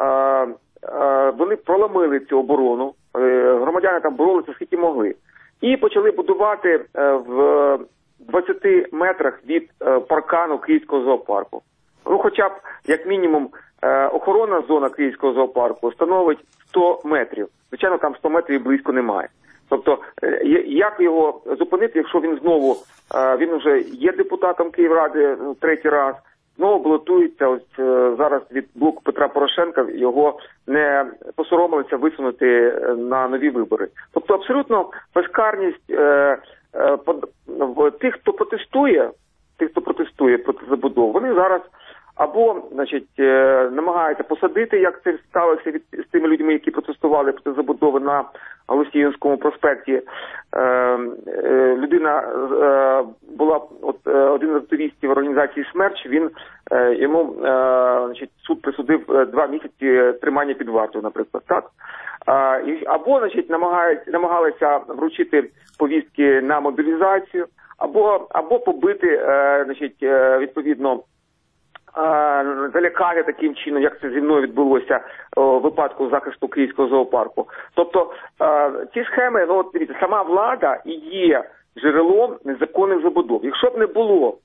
вони проламили цю оборону, громадяни там боролися скільки могли. І почали будувати в 20 метрах від паркану Київського зоопарку. Хоча б, як мінімум, охоронна зона Київського зоопарку становить 100 метрів. Звичайно, там 100 метрів близько немає. Тобто, як його зупинити, якщо він вже є депутатом Київради третій раз, знову балотується, ось зараз від блоку Петра Порошенка, його не посоромилися висунути на нові вибори. Тобто абсолютно безкарність тих, хто протестує проти забудов, вони зараз або, намагаються посадити, як це сталося з тими людьми, які протестували проти забудови на Голосіївському проспекті. Людина була, один з активістів організації «Смерч», йому суд присудив 2 місяці тримання під вартою, наприклад, так? Або, намагалися вручити повістки на мобілізацію, або побити, відповідно, залякати таким чином, як це зі мною відбулося у випадку захисту Київського зоопарку. Тобто ці схеми, дивіться, сама влада і є джерелом незаконних забудов. Якщо б не було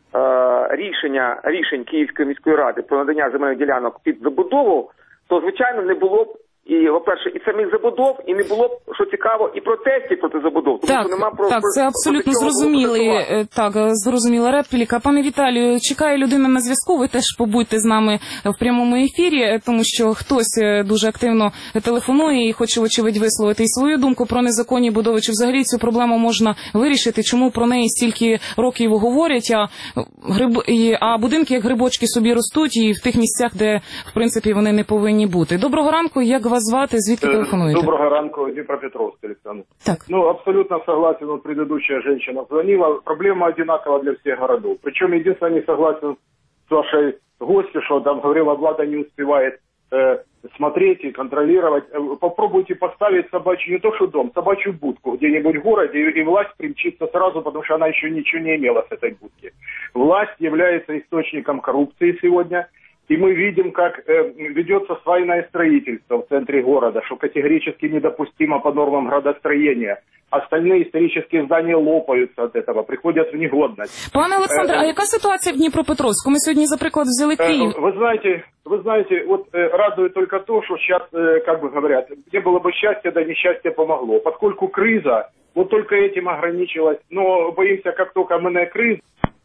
рішень Київської міської ради про надання земельних ділянок під забудову, то, звичайно, не було б по-перше, і самих забудов, і не було б, що цікаво, і протестів проти забудов. Тому що нема це абсолютно зрозуміла репліка. Пане Віталію, чекає людина на зв'язку, ви теж побудьте з нами в прямому ефірі, тому що хтось дуже активно телефонує і хоче, очевидь, висловити і свою думку про незаконні будови, чи взагалі цю проблему можна вирішити, чому про неї стільки років говорять, а будинки як грибочки собі ростуть і в тих місцях, де, в принципі, вони не повинні бути. Доброго ранку, як вас звати, звідки телефонуєте? Доброго ранку, Днепропетровск, Александр. Так. Абсолютно согласен, предыдущая женщина звонила. Проблема одинакова для всех городов. Причем единственное, не согласен вашей гости, что там говорила, влада не успевает смотреть и контролировать. Попробуйте поставить собачий, не то что дом, собачью будку где-нибудь в городе, и власть примчится сразу, потому что она еще ничего не имела с этой будки. Власть является источником коррупции сегодня, и мы видим, как ведется свайное строительство в центре города, что категорически недопустимо по нормам градостроения. Остальные исторические здания лопаются от этого, приходят в негодность. Пане Олександре, а яка ситуація в Дніпропетровську? Ми сьогодні, за приклад, взяли Київ. Вы знаете, вот радует только то, что сейчас, как бы говорят, не было бы счастья, да несчастье помогло. Поскольку криза, вот только этим ограничилась, но боимся, как только мине криза.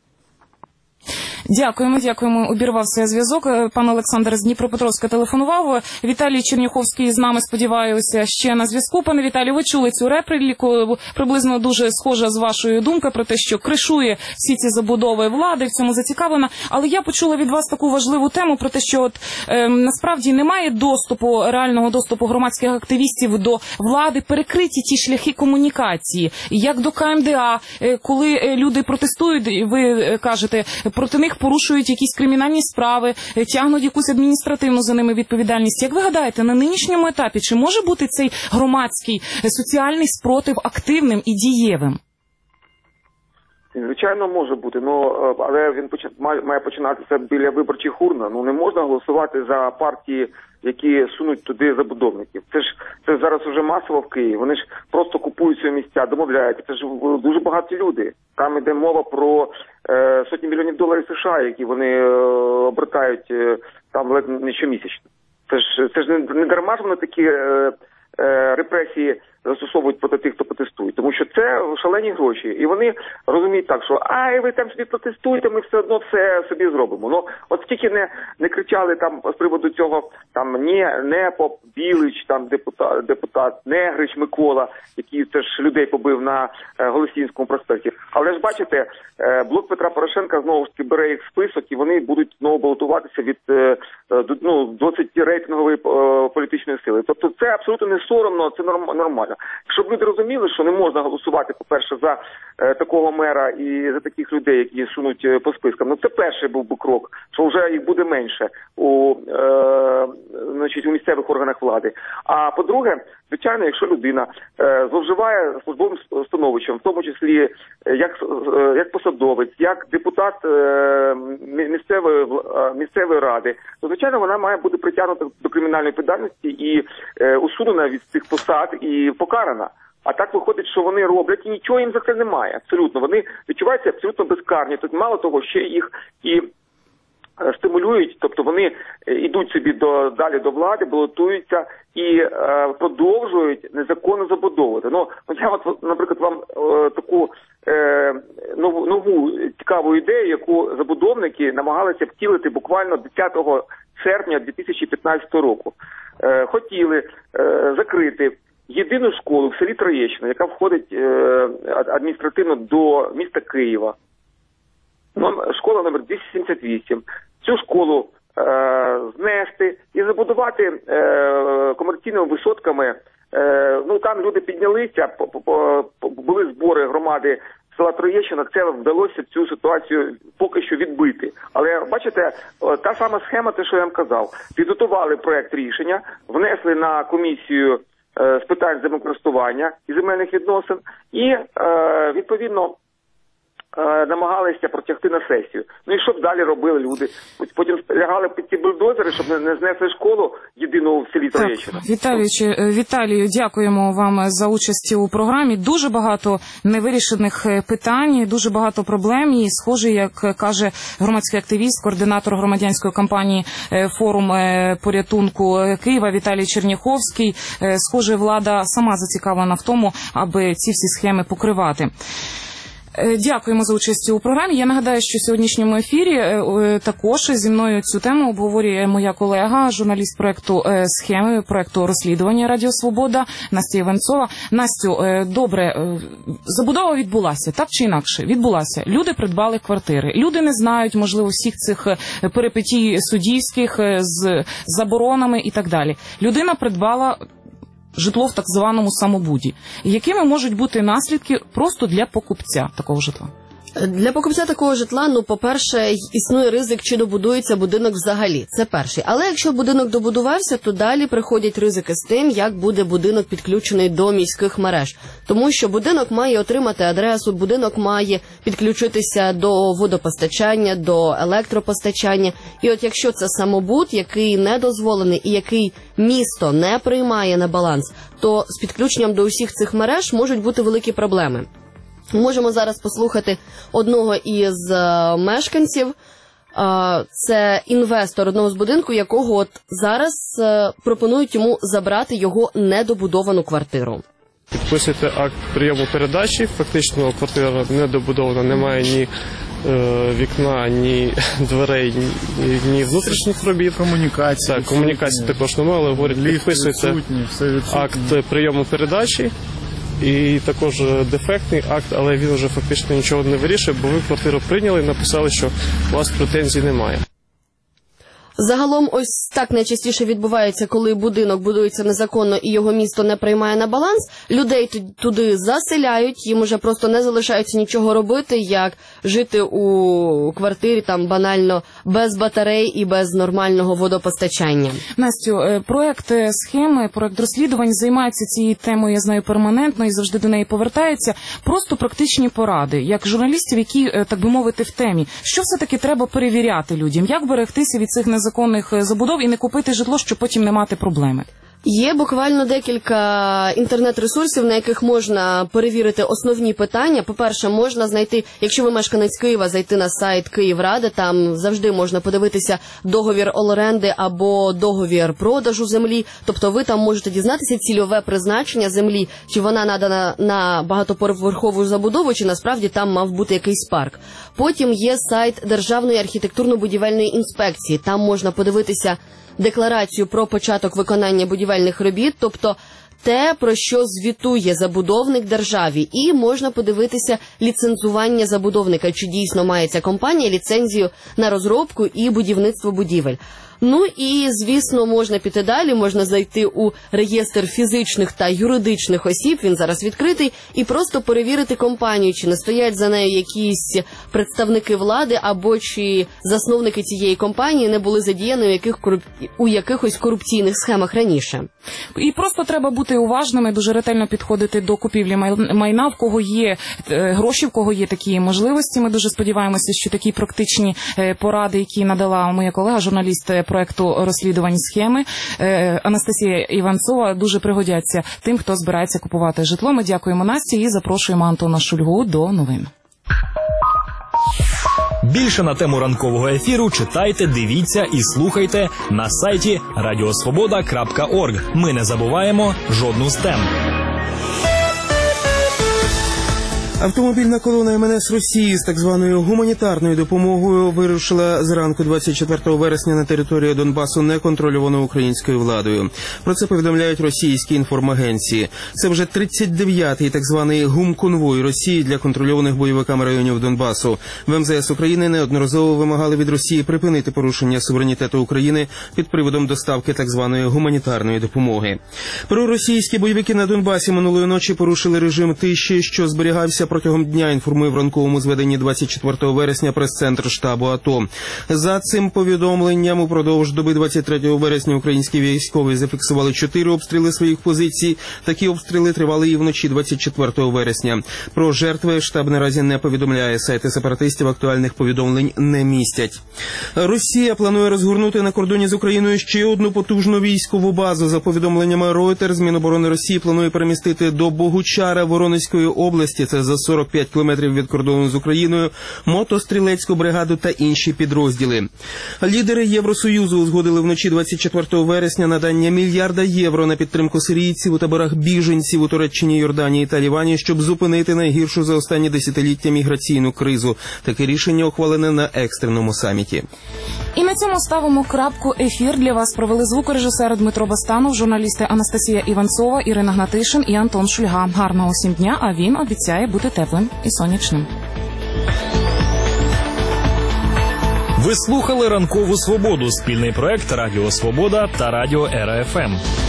Дякуємо. Обірвався зв'язок. Пан Олександр з Дніпропетровська телефонував. Віталій Черняховський з нами, сподіваюся, ще на зв'язку. Пане Віталію, ви чули цю репліку, приблизно дуже схожа з вашою думкою про те, що кришує всі ці забудови влади, в цьому зацікавлена. Але я почула від вас таку важливу тему про те, що насправді немає реального доступу громадських активістів до влади, перекриті ті шляхи комунікації. Як до КМДА, коли люди протестують, ви кажете, проти них порушують якісь кримінальні справи, тягнуть якусь адміністративну за ними відповідальність. Як ви гадаєте, на нинішньому етапі, чи може бути цей громадський соціальний спротив активним і дієвим? Звичайно, може бути, але він має починатися біля виборчих урн. Не можна голосувати за партії, які сунуть туди забудовників. Це зараз вже масово в Києві. Вони ж просто купують свої місця, домовляються. Це ж дуже багаті люди. Там йде мова про сотні мільйонів доларів США, які вони обертають там ледь не щомісячно. Це ж не дарма ж вони такі репресії застосовують проти тих, хто протестує. Тому що це шалені гроші. І вони розуміють так, що ви там собі протестуєте, ми все одно все собі зробимо. От скільки не кричали там з приводу цього, там Непоп, Білич, там депутат, Негрич Микола, який теж людей побив на Голосіївському проспекті. Але ж бачите, блок Петра Порошенка знову ж таки бере їх в список, і вони будуть знову балотуватися від досить рейтингової політичної сили. Тобто це абсолютно не соромно, це нормально. Щоб люди розуміли, що не можна голосувати, по-перше, за такого мера і за таких людей, які сунуть по спискам. Це перший був би крок, що вже їх буде менше у місцевих органах влади. А по-друге, звичайно, якщо людина зловживає службовим становищем, в тому числі як посадовець, як депутат місцевої ради, то, звичайно, вона має бути притягнута до кримінальної відповідальності і усунена від цих посад і покарана. А так виходить, що вони роблять і нічого їм за це немає. Абсолютно. Вони відчуваються абсолютно безкарні. Тут мало того, ще їх і стимулюють, тобто вони йдуть собі далі до влади, балотуються і продовжують незаконно забудовувати. Я, наприклад, вам таку нову цікаву ідею, яку забудовники намагалися втілити буквально 10 серпня 2015 року. Хотіли закрити єдину школу в селі Троєщина, яка входить адміністративно до міста Києва. Школа номер 278. Цю школу знести і забудувати комерційними висотками. Там люди піднялися, були збори громади села Троєщина, це вдалося цю ситуацію поки що відбити. Але, бачите, та сама схема, те, що я вам казав. Підготували проект рішення, внесли на комісію з питань землекористування і земельних відносин і, відповідно, намагалися протягти на сесію. І що б далі робили люди? Потім лягали під ті бульдозери, щоб не знесли школу єдину в селі Троєщина. Віталію, дякуємо вам за участь у програмі. Дуже багато невирішених питань, дуже багато проблем. І схоже, як каже громадський активіст, координатор громадянської кампанії «Форум порятунку Києва» Віталій Черняховський, схоже, влада сама зацікавлена в тому, аби ці всі схеми покривати. Дякуємо за участь у програмі. Я нагадаю, що в сьогоднішньому ефірі також зі мною цю тему обговорює моя колега, журналіст проекту «Схеми», проекту розслідування «Радіо Свобода» Настя Іванцова. Настю, добре, забудова відбулася, так чи інакше? Відбулася. Люди придбали квартири. Люди не знають, можливо, всіх цих перипетій суддівських з заборонами і так далі. Людина придбала житло в так званому самобуді. Якими можуть бути наслідки просто для покупця такого житла? Для покупця такого житла, по-перше, існує ризик, чи добудується будинок взагалі. Це перший. Але якщо будинок добудувався, то далі приходять ризики з тим, як буде будинок підключений до міських мереж. Тому що будинок має отримати адресу, будинок має підключитися до водопостачання, до електропостачання. І от якщо це самобут, який не дозволений і який місто не приймає на баланс, то з підключенням до усіх цих мереж можуть бути великі проблеми. Можемо зараз послухати одного із мешканців. Це інвестор одного з будинку, якого от зараз пропонують йому забрати його недобудовану квартиру. Підписуєте акт прийому передачі, фактично квартира недобудована, немає ні вікна, ні дверей, ні внутрішніх робіт. Комунікації. Так, комунікації також немає, але говорять, підписуєте акт прийому передачі. І також дефектний акт, але він вже фактично нічого не вирішує, бо ви квартиру прийняли і написали, що у вас претензій немає. Загалом ось так найчастіше відбувається, коли будинок будується незаконно і його місто не приймає на баланс. Людей туди заселяють, їм уже просто не залишається нічого робити, як жити у квартирі там банально без батарей і без нормального водопостачання. Настю, проект схеми, проект розслідувань займається цією темою, я знаю, перманентно і завжди до неї повертається. Просто практичні поради, як журналістів, які, так би мовити, в темі. Що все-таки треба перевіряти людям? Як берегтися від цих незаконних забудов і не купити житло, щоб потім не мати проблеми? Є буквально декілька інтернет-ресурсів, на яких можна перевірити основні питання. По-перше, можна знайти, якщо ви мешканець Києва, зайти на сайт Київради, там завжди можна подивитися договір оренди або договір продажу землі. Тобто ви там можете дізнатися цільове призначення землі, чи вона надана на багатоповерхову забудову, чи насправді там мав бути якийсь парк. Потім є сайт Державної архітектурно-будівельної інспекції. Там можна подивитися декларацію про початок виконання будівельних робіт, тобто те, про що звітує забудовник державі. І можна подивитися ліцензування забудовника, чи дійсно має ця компанія ліцензію на розробку і будівництво будівель. Ну і, звісно, можна піти далі, можна зайти у реєстр фізичних та юридичних осіб, він зараз відкритий, і просто перевірити компанію, чи не стоять за нею якісь представники влади, або чи засновники цієї компанії не були задіяні у якихось корупційних схемах раніше. І просто треба бути уважними, дуже ретельно підходити до купівлі майна, в кого є гроші, в кого є такі можливості. Ми дуже сподіваємося, що такі практичні поради, які надала моя колега, журналіст проекту розслідувань схеми Анастасія Іванцова, дуже пригодяться тим, хто збирається купувати житло. Ми дякуємо Насті і запрошуємо Антона Шульгу до новин. Більше на тему ранкового ефіру читайте, дивіться і слухайте на сайті radiosvoboda.org. Ми не забуваємо жодну з тем. Автомобільна колона МНС Росії з так званою гуманітарною допомогою вирушила зранку 24 вересня на територію Донбасу, неконтрольовану українською владою. Про це повідомляють російські інформагенції. Це вже 39-й так званий гумконвой Росії для контрольованих бойовиками районів Донбасу. В МЗС України неодноразово вимагали від Росії припинити порушення суверенітету України під приводом доставки так званої гуманітарної допомоги. Проросійські бойовики на Донбасі минулої ночі порушили режим тиші, що зберігався протягом дня, інформує в ранковому зведенні 24 вересня прес-центр штабу АТО. За цим повідомленням, упродовж доби 23 вересня українські військові зафіксували 4 обстріли своїх позицій. Такі обстріли тривали і вночі 24 вересня. Про жертви штаб наразі не повідомляє. Сайти сепаратистів актуальних повідомлень не містять. Росія планує розгорнути на кордоні з Україною ще одну потужну військову базу. За повідомленнями Reuters, Міноборони Росії планує перемістити до Богучара Воронезької області, це за 45 кілометрів від кордону з Україною, мотострілецьку бригаду та інші підрозділи. Лідери Євросоюзу узгодили вночі 24 вересня надання мільярда євро на підтримку сирійців у таборах біженців у Туреччині, Йорданії та Лівані, щоб зупинити найгіршу за останні десятиліття міграційну кризу. Таке рішення ухвалене на екстреному саміті. І на цьому ставимо крапку. Ефір для вас провели звукорежисер Дмитро Бастанов, журналісти Анастасія Іванцова, Ірина Гнатишин і Антон Шульга. Гарного всім дня, а він обіцяє бути теплим і сонячним. Ви слухали «Ранкову свободу» – спільний проект Радіо Свобода та Радіо РФМ.